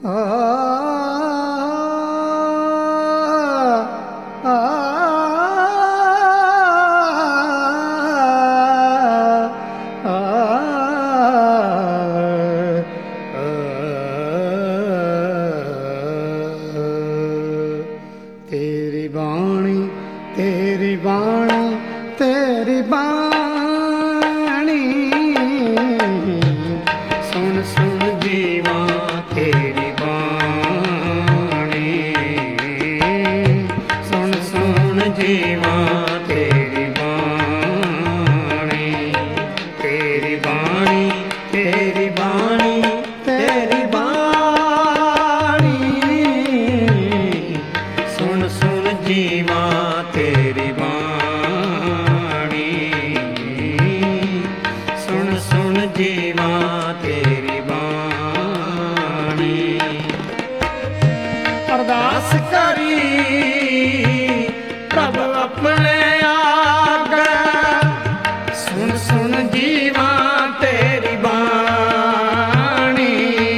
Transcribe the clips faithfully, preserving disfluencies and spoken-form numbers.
तेरी बाणी तेरी बाणी तेरी बाणी सुन सुन जीवा तेरी बाणी सुन सुन जीवा तेरी बाणी तेरी बाणी तेरी बाणी तेरी बाणी सुन सुन जीवा तेरी बाणी सुन सुन जीवा तेरी बाणी अरदास करी प्रभ अपने आगे सुन सुन जीवा तेरी बाणी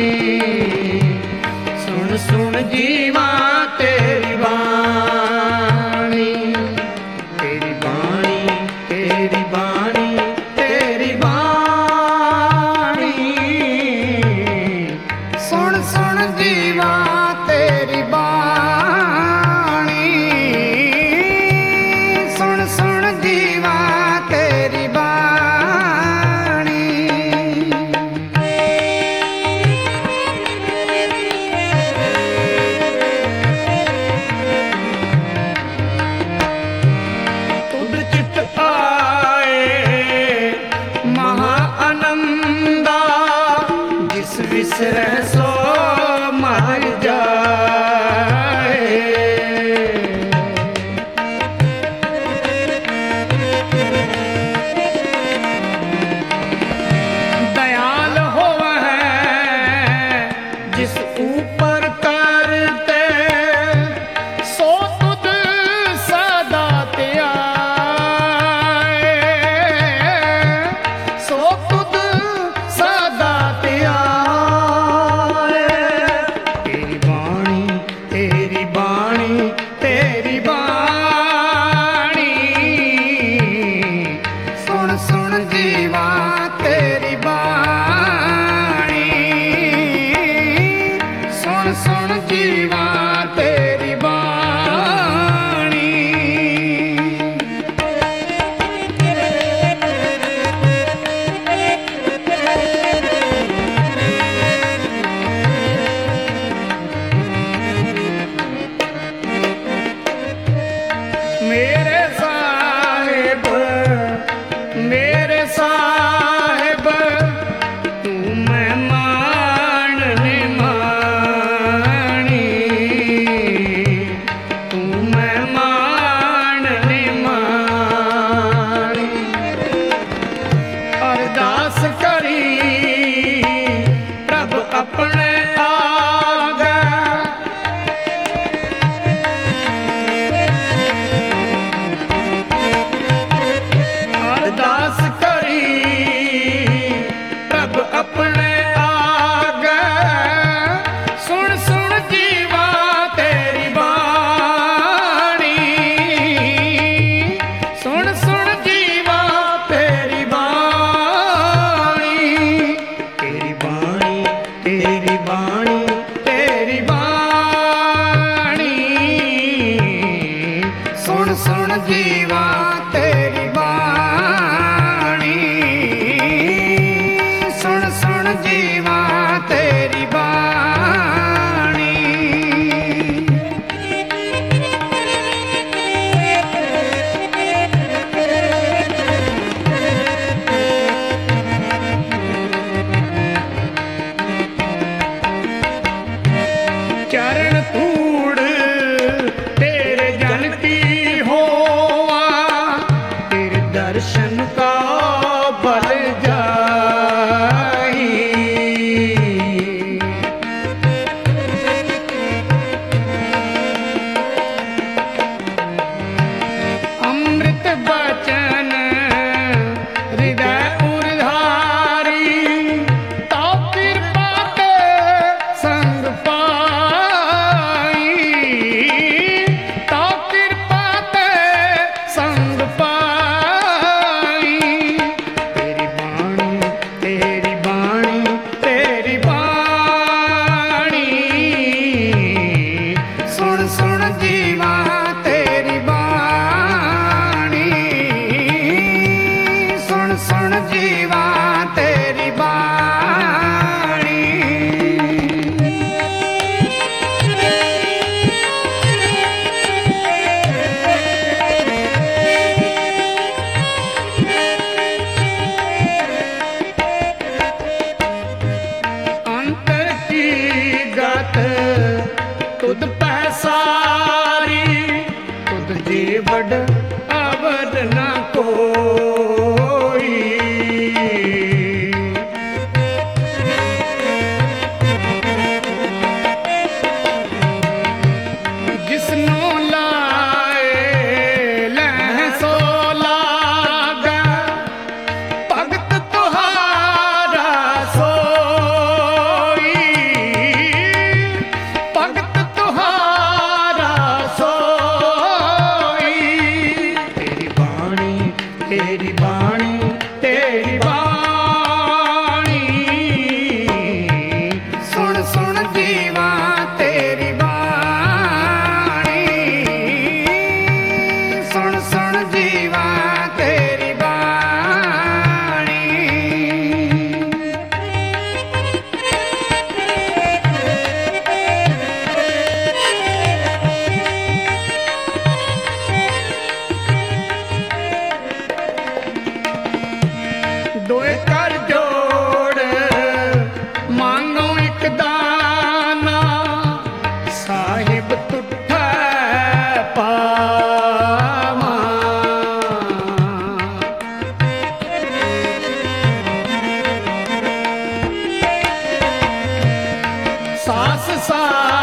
सुन सुन जीवा तेरी बाणी तेरी बाणी तेरी बाणी तेरी बाणी सुन सुन जीवा तेरी बाणी सुन सुन जीवा तेरी बाणी तुद चित आए महा आनंदा जिस विसरै सो मर जाए दयाल होवे जिस ऊपर करते सो तुद सदा त्याए सो तुद सदा त्याए तेरी बाणी तेरी बाणी तेरी बाणी सुन सुन जीवा तेरी बाणी सुन सुन जीवा तेरी बाणी मेरे साहिब मेरे साहिब तू मेहमान ने मानी तू मेहमान ने मानी अरदास करी प्रभ अपने आगे अरदास करी प्रभ अपने आगे सुन सुन जीवा तेरी बाणी सुन सुन जीवा तेरी बाणी तेरी बाणी तेरी बाणी तेरी बाणी सुन सुन जीवा तेरी बाणी सुन सुन जीवा तेरी बाणी ਸਾਰ